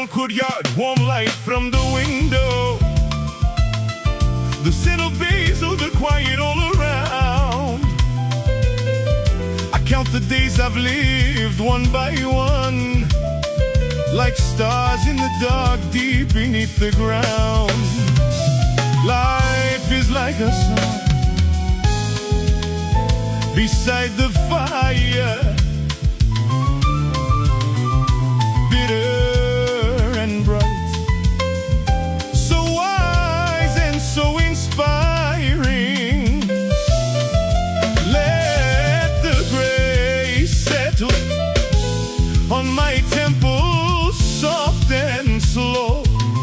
Old courtyard, warm light from the window, the scent of basil, the quiet all around. I count the days I've lived one by one, like stars in the dark deep beneath the ground. Life is like a song beside the fire, bitter and bright, so wise and so inspiring. Let the grace settle on my temple, soft and slow.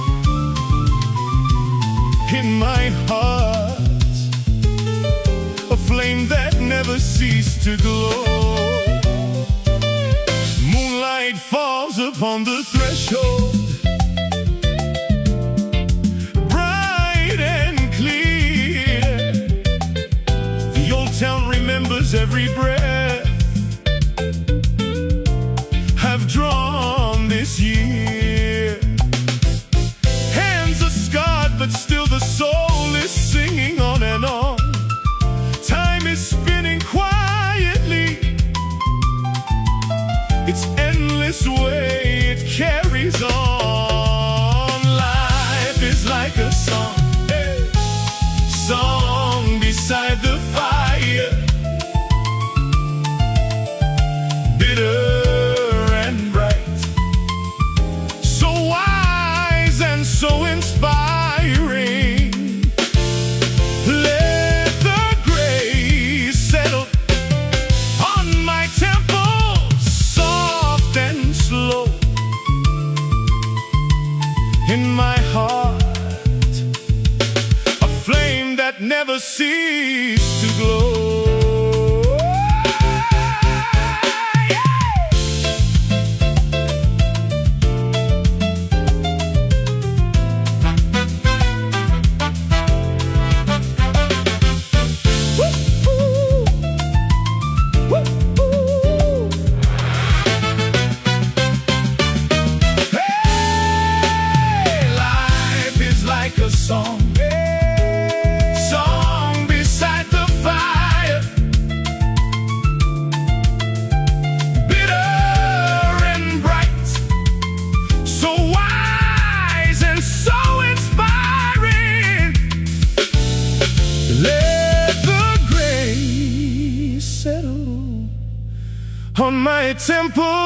In my heart, a flame that never ceased to glow. Moonlight falls upon the threshold, bright and clear. The old town remembers every breath I've drawn this year. Hands are scarred, but still the soul is singing on and on. Time is spinning quietly, its endless way it carries on. Life is like a song, song beside the fire, bitter and bright, so wise and so inspiring. Let the grace settle on my temple, soft and slow. In my heart, a flame that never ceased to glow. A song, song beside the fire, bitter and bright, so wise and so inspiring. Let the grace settle on my temple,